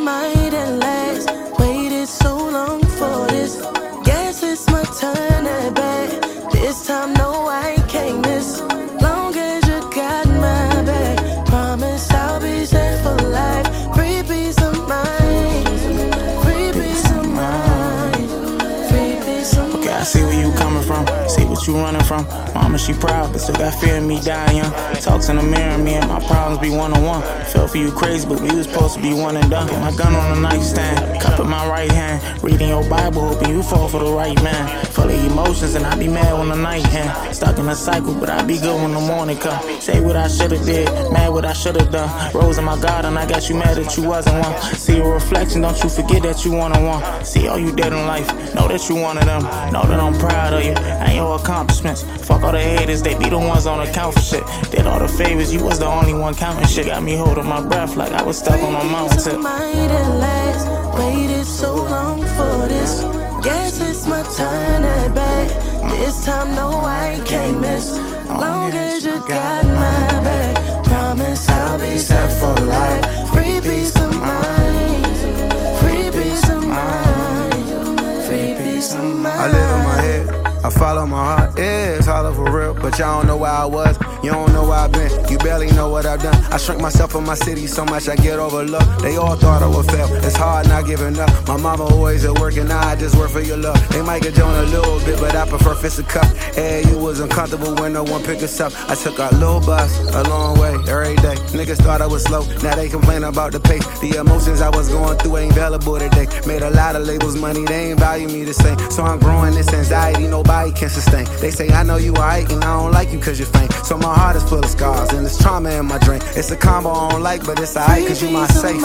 might at last. Waited so long for this. Guess it's my turn at bat. This time, no, I can't miss. Long as you got my back, promise I'll be safe for life. Free peace of mind. Free peace of mind. Free peace of mind. Okay, I see where you coming from. See what you running from. Mama, she proud, but still got fear in me dying young. Talks in the mirror, me and my problems be one-on-one. Felt for you crazy, but we was supposed to be one and done. Get my gun on the nightstand, cup in my right hand. Reading your Bible, hoping you fall for the right man. Full of emotions, and I be mad when the night end. Stuck in a cycle, but I be good when the morning come. Say what I should've did, mad what I should've done. Rose in my garden, I got you mad that you wasn't one. See your reflection, don't you forget that you one-on-one. See all you did in life, know that you one of them. Know that I'm proud of you, and your accomplishments. Fuck all the haters, they be the ones on account for shit. Did all the favors, you was the only one counting shit. Got me holding my breath like I was stuck on a mountain tip. Might at last, waited so long for this. Guess it's my turn at bat. This time, no, I can't miss. Long as you got my back, promise I'll be set for life. Free peace of mind. Free peace of mind. Free peace of mind. I live in my head, I follow my heart, yeah, it's hollow for real. But y'all don't know where I was, you don't know where I've been. You barely know what I've done. I shrink myself in my city so much I get overlooked. They all thought I would fail, it's hard not giving up. My mama always at work and now I just work for your love. They might get Joan a little bit, but I prefer fist of cup. Yeah, you was uncomfortable when no one picked us up. I took a little bus, a long way, every day. Niggas thought I was slow, now they complain about the pace. The emotions I was going through ain't available today. Made a lot of labels money, they ain't value me the same. So I'm growing this anxiety, nobody can sustain. They say I know you alright and I don't like you cause you're faint. So my heart is full of scars and it's trauma in my drink. It's a combo I don't like, but it's alright cause you my safe.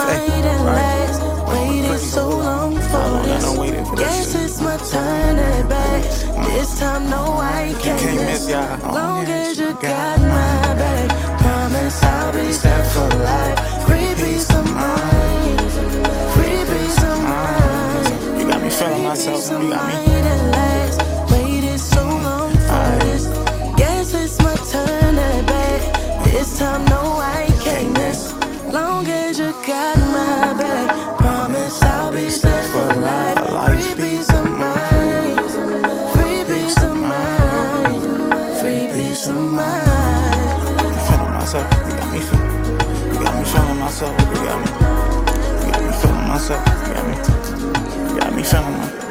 Right. Waited so long for this. Guess it's my turn at bat. This time, no, I can't miss. Long as you got my back, promise I'll be set for life. Free peace of mind. Free peace of mind. You got me feeling myself, you got me. Waited so long for this. Guess it's my turn at bat. This time, no, I can't miss. Long as you got my back, promise I'll be set for life. Free peace of mind. Free peace of mind. Free peace of mind. Feeling myself, you got me feeling. You got me feeling myself, you got me feeling myself, you got me feeling myself.